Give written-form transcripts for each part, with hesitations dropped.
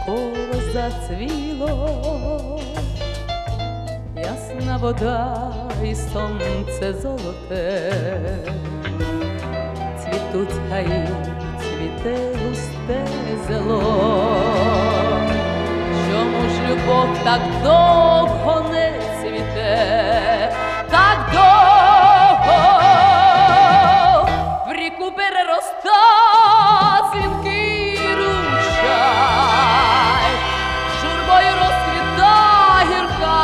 навколо зацвіло, ясна вода і сонце золоте, цвітуть гаї, цвіте густе зело. Чому ж любов так довго не цвіте, так довго? В ріку перероста дзвінкий ручай, журбою розквіта гірка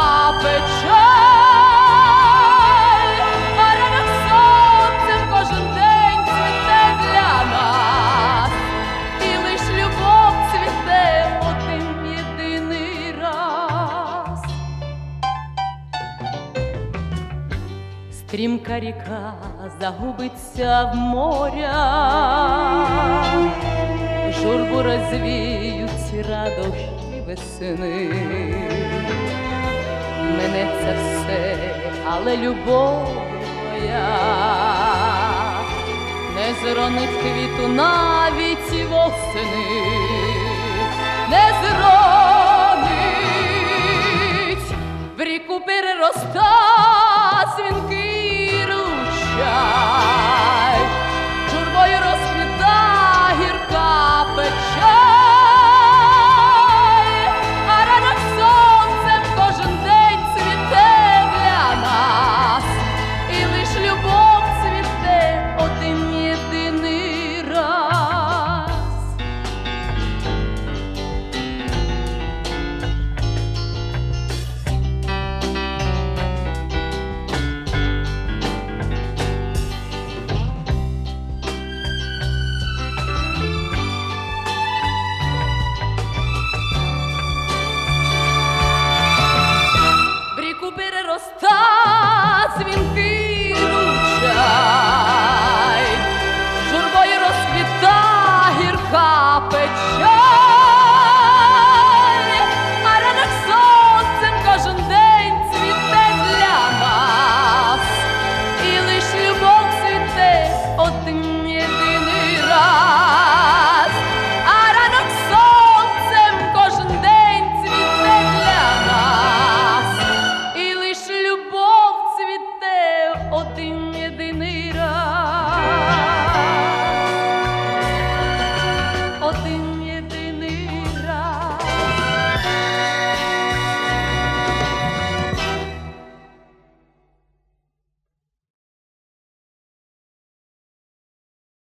печаль, а ранок сонцем кожен день цвіте для нас, і лиш любов цвіте один єдиний раз. Стрімка ріка загубиться в морях, журбу розвіють радощі весни. Минеться все, але любов моя не зронить квіту навіть восени.